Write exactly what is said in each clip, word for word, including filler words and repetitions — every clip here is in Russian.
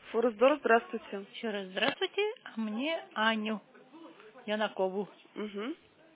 Форсдор, здравствуйте. Еще раз здравствуйте, а мне Аню Янакову. Угу.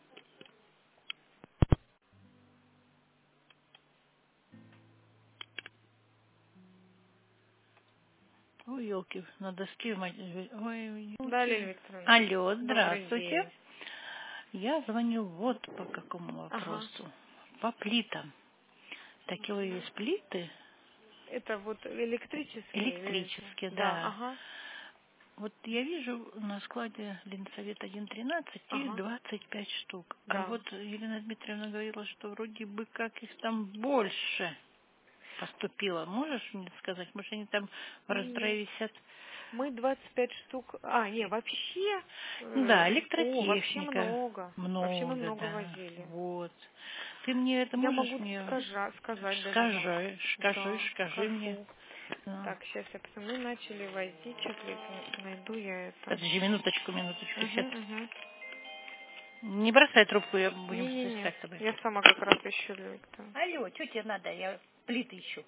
Ой, елки, на доске. ма- Ой, Да, елки. Лилия Викторовна. Алло, Добрый здравствуйте. день. Я звоню вот по какому Ага. вопросу. По плитам. Такие есть плиты Это вот электрические или... электрические, Да, да. ага, Вот я вижу на складе Ленсовет сто тринадцать их ага, двадцать пять штук. А да. вот Елена Дмитриевна говорила, что вроде бы как их там больше поступило. Можешь мне сказать? Может, они там в Нет. раздрае висят? Мы двадцать пять штук... А, не, вообще... Да, э, О, вообще электротехника. много. Вообще мы Много, много да. возили. Вот. Ты мне это Я можешь могу мне сказать, сказать даже вам. скажи, скажи, Да, скажи мне. скажу. Да. Так, сейчас я посмотрю. Мы начали возить. Сейчас я найду я это. Подожди, минуточку, минуточку. Угу, Сейчас. угу. Не бросай трубку, я будем Не-не-не. искать с тобой. Я сама как раз ищу, Виктор. Алло, что тебе надо? Я плиты ищу.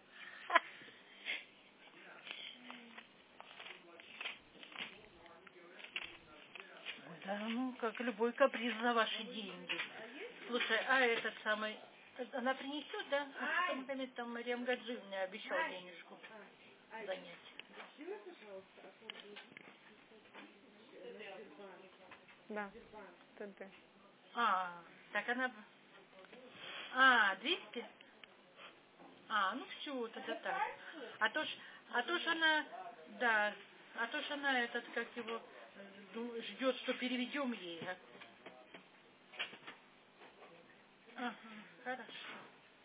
Да, ну, как любой каприз за ваши деньги. Слушай, а этот самый, она принесет, да? Потому что там Мариам Гаджи мне обещал денежку занять. Да, ТД. А, так она... А, двести? А, ну все, тогда так. А то ж, а то ж она, да, а то ж она этот, как его, ду- ждет, что переведем ей. а. Ага, хорошо.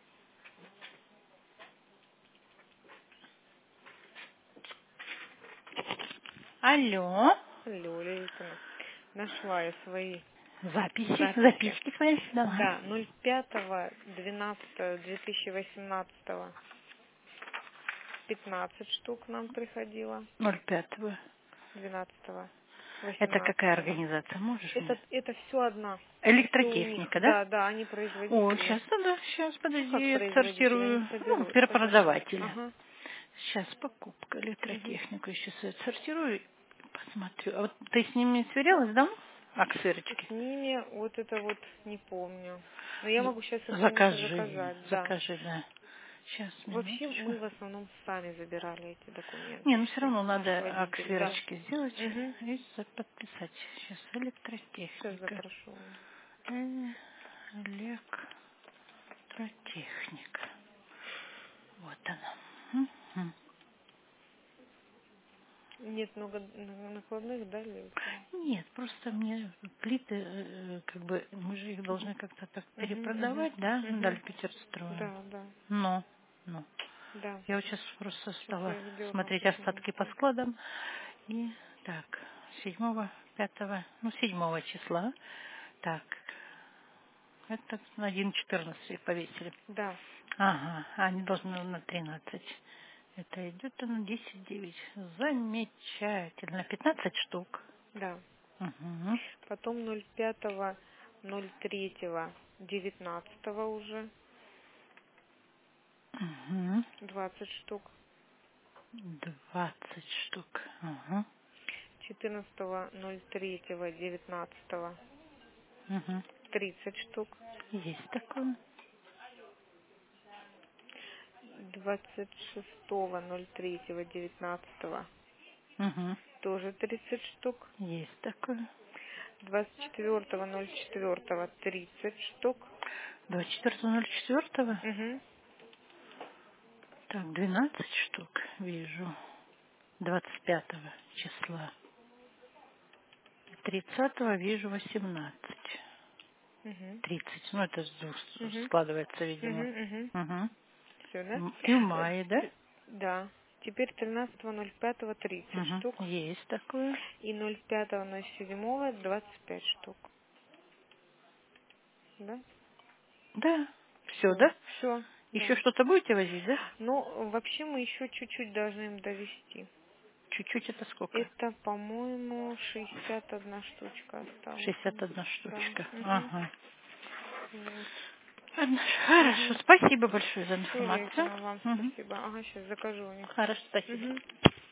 Алло. Алло, Лейтона. Нашла я свои Записи, записи. записки свои, давай. Да, ноль пятого двенадцатого две тысячи восемнадцатого пятнадцать штук нам приходило. ноль пятого. двенадцатого Это какая восемнадцатого. организация, можешь мне? Это, это все одна. Все у них. Электротехника, да? Да, да, они О, производители. сейчас, да, сейчас, Ну, подожди, как я производители, они отсортирую. Ну, собирают, собирают. перепродаватель. Ага. Сейчас покупка, Мгм. электротехнику еще отсортирую и посмотрю. А вот ты с ними сверялась, да? Аксерочки? С ними вот это вот не помню. Но я могу сейчас их, конечно, Закажи, заказать, да. закажи, да. Сейчас, Вообще минуточку. мы в основном сами забирали эти документы. Не, ну все Все. равно Наш надо водитель, да. аксерочки сделать Угу. и за- подписать. Сейчас Сейчас электротехника. запрошу. Э, Электротехника. Вот она. Мгм. Нет много н- накладных, да, Лилка? Нет, просто мне плиты, э, как бы, мы же их должны как-то так Угу, угу, перепродавать, да? угу. Даль Питер строим. Да, да, Но, но. да. Я вот сейчас просто Сейчас стала я их дерну смотреть остатки по быстренько. складам. И так, седьмого, пятого, ну, седьмого числа. Так, это на один четырнадцать их повесили. Да, Ага, они должны на тринадцать. Это идет на десять девять. Замечательно. пятнадцать штук. да. Угу. Потом ноль пятого ноль третьего девятнадцатого уже Угу. двадцать штук. двадцать штук. Угу. четырнадцатого ноль третьего девятнадцатого Угу. тридцать штук. Есть такое. двадцать шестого ноль третьего девятнадцатого Угу. тоже тридцать штук. Есть такое. двадцать четвёртого ноль четвёртого тридцать штук. двадцать четвёртого ноль четвёртого. Угу. Так, двенадцать штук вижу. двадцать пятого числа. тридцатого вижу восемнадцать. Угу. тридцать. Ну, это с двух с- Угу. складывается, Угу. видимо. Угу. Угу. Все, да? И в Э, мае, да? т- Да. Теперь тринадцатого ноль пятого тридцать штук. Угу. Есть такое. И ноль пятого ноль седьмого двадцать пять штук. Да? Да. Все, Все. да? Все. Еще Да. что-то будете возить, да? Но вообще мы еще чуть-чуть должны им довести. Чуть-чуть это сколько? Это, по-моему, шестьдесят одна штучка осталась. шестьдесят одна Да. штучка. Угу. Ага. Вот. Ладно, хорошо. Угу. Спасибо большое за Все, информацию. Лейтина, вам Угу. спасибо. Ага, сейчас закажу у них. Хорошо, спасибо. Угу.